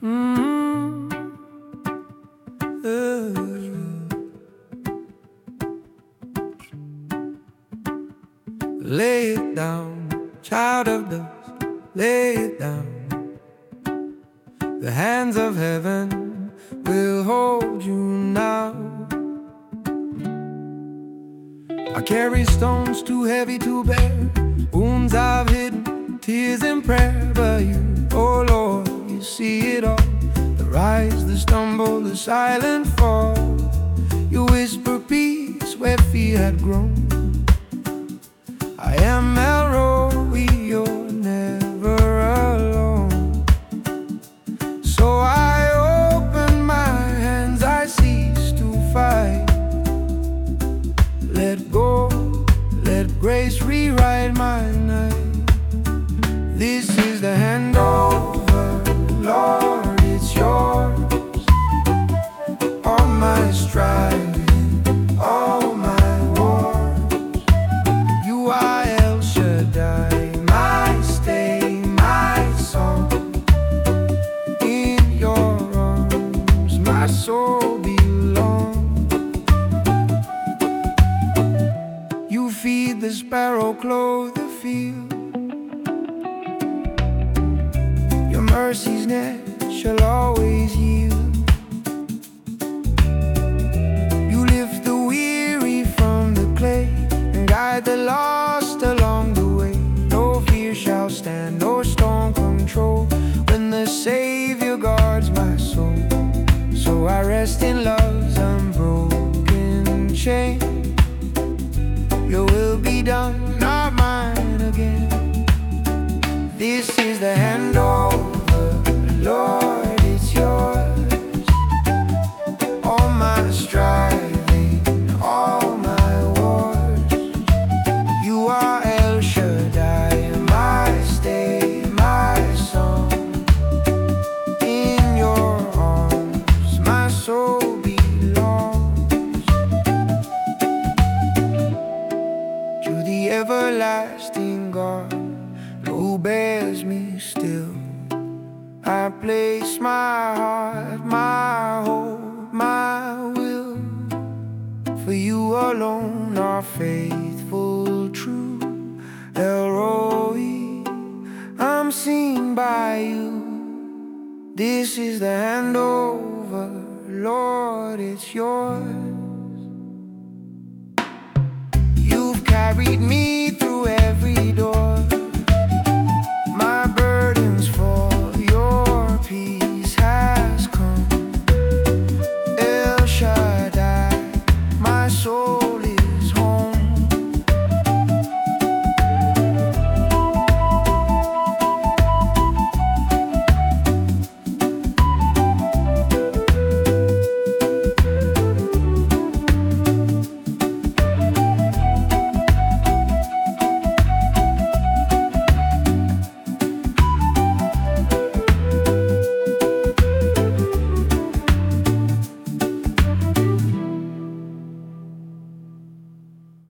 Mm-hmm. Lay it down, child of dust, lay it down. The hands of heaven will hold you now. I carry stones too heavy to bear, wounds I've hidden, tears in prayer. But you, oh Lord, you see it all. The rise, the stumble, the silent fall. You whisper peace where fear had grown. I am Elroy, you're never alone. So I open my hands, I cease to fight. Let go, let grace rewrite my night. This is the handover, Lord, it's yours. All my striving, all my wars. You are El Shaddai, my stay, my song. In your arms, my soul belongs. You feed the sparrow, clothe the field. Your mercy's net shall always yield. You lift the weary from the clay and guide the lost along the way. No fear shall stand, no storm control, when the Savior guards my soul. So I rest in love's unbroken chain. Your will be done, not mine again. This is the handover, Lord, it's yours. All my striving, all my wars. You are El Shaddai, my stay, my song. In your arms, my soul belongs. To the everlasting God who bears me still, I place my heart, my hope, my will. For you alone are faithful, true. Elroy, I'm seen by you. This is the handover, Lord, it's yours. You've carried me